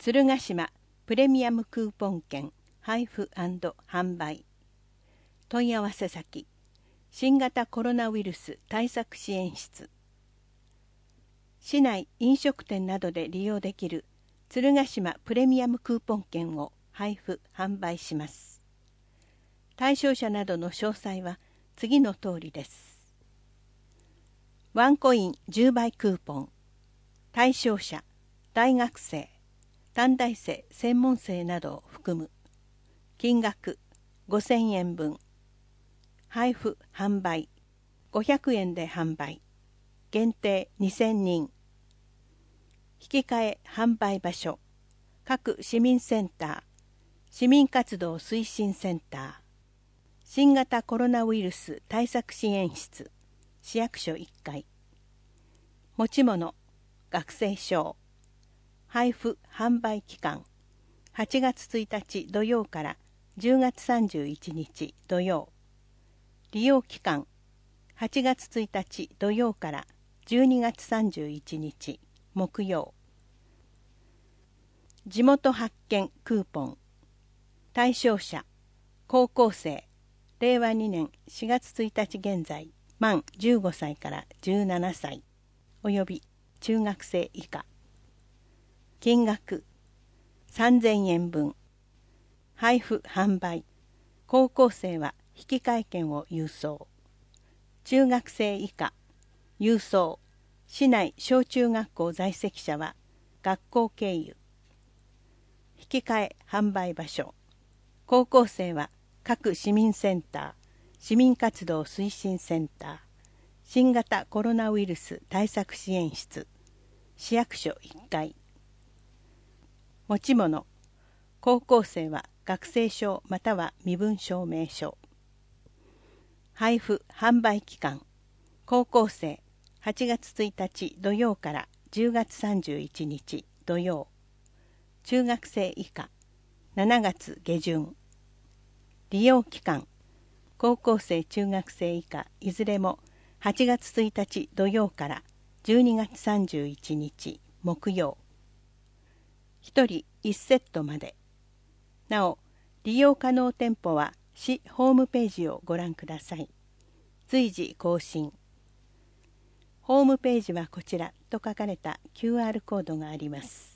鶴ヶ島プレミアムクーポン券配布&販売。問い合わせ先、新型コロナウイルス対策支援室。市内飲食店などで利用できる鶴ヶ島プレミアムクーポン券を配布・販売します。対象者などの詳細は次の通りです。ワンコイン10倍クーポン。対象者、大学生、短大生、専門生などを含む。金額5000円分。配布・販売500円で販売。限定2000人。引き換え販売場所、各市民センター、市民活動推進センター、新型コロナウイルス対策支援室、市役所1階。持ち物、学生証。配布・販売期間、8月1日土曜から10月31日土曜。利用期間、8月1日土曜から12月31日木曜。地元発見クーポン。対象者、高校生、令和2年4月1日現在、満15歳から17歳、および中学生以下。金額3000円分。配布・販売。高校生は引換券を郵送。中学生以下、郵送。市内小中学校在籍者は学校経由。引換え販売場所。高校生は各市民センター、市民活動推進センター、新型コロナウイルス対策支援室、市役所1階。持ち物、高校生は学生証または身分証明書。配布・販売期間、高校生8月1日土曜から10月31日土曜。中学生以下7月下旬。利用期間、高校生中学生以下いずれも8月1日土曜から12月31日木曜。1人1セットまで。なお、利用可能店舗は市ホームページをご覧ください。随時更新。ホームページはこちらと書かれた QR コードがあります。